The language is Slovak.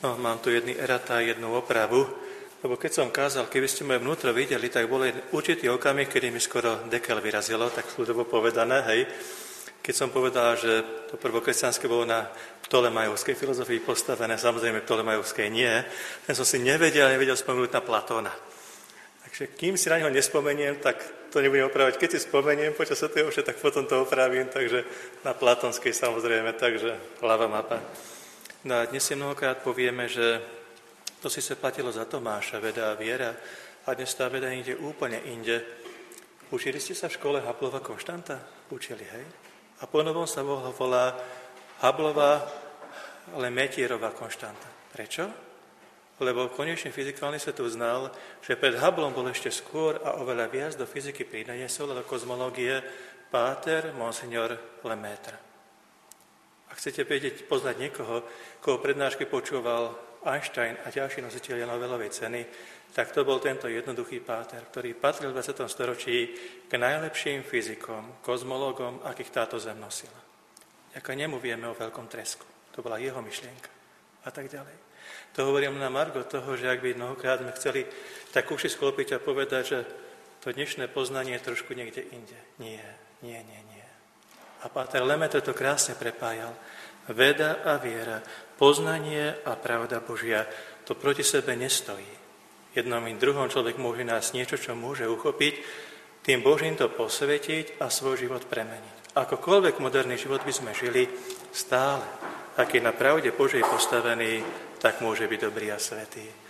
No, mám tu jedný eratá, jednu opravu, lebo keď som kázal, keby ste moje vnútro videli, tak bol určitý okamih, kedy mi skoro dekel vyrazilo, tak ľudovo povedané, hej. Keď som povedal, že to prvokresťanské bolo na ptolemajovskej filozofii postavené, samozrejme ptolemajovskej nie, ten som si nevedel spomenúť na Platóna. Takže kým si na neho nespomeniem, tak to nebudem opravať. Keď si spomeniem počas svätého omše, tak potom to opravím, takže na platónskej samozrejme, takže hlava mapa. No a dnes si mnohokrát povieme, že to si sa platilo za Tomáša, veda a viera, a dnes tá veda ide úplne inde. Učili ste sa v škole Hubbleova konštanta? Učili, hej? A ponovom sa volá Hubbleova Lemetierová konštanta. Prečo? Lebo konečne fyzikálny svet uznal, že pred Hubbleom bol ešte skôr a oveľa viac do fyziky prinaniesol do kozmológie páter monsignor Lemaitre. Ak chcete vedieť, poznať niekoho, koho prednášky počúval Einstein a ďalší nositelia Nobelovej ceny, tak to bol tento jednoduchý páter, ktorý patril v 20. storočí k najlepším fyzikom, kozmológom, akých táto zem nosila. Ako nemu vieme o veľkom tresku. To bola jeho myšlienka. A tak ďalej. To hovorím na margo toho, že ak by mnohokrát sme chceli tak uši sklopiť a povedať, že to dnešné poznanie je trošku niekde inde. Nie. A páter Lemaitre to krásne prepájal. Veda a viera, poznanie a pravda Božia, to proti sebe nestojí. Jednom i druhom človek môže nás niečo, čo môže uchopiť, tým Božím to posvetiť a svoj život premeniť. Akokoľvek moderný život by sme žili, stále, ak je na pravde Božej postavený, tak môže byť dobrý a svätý.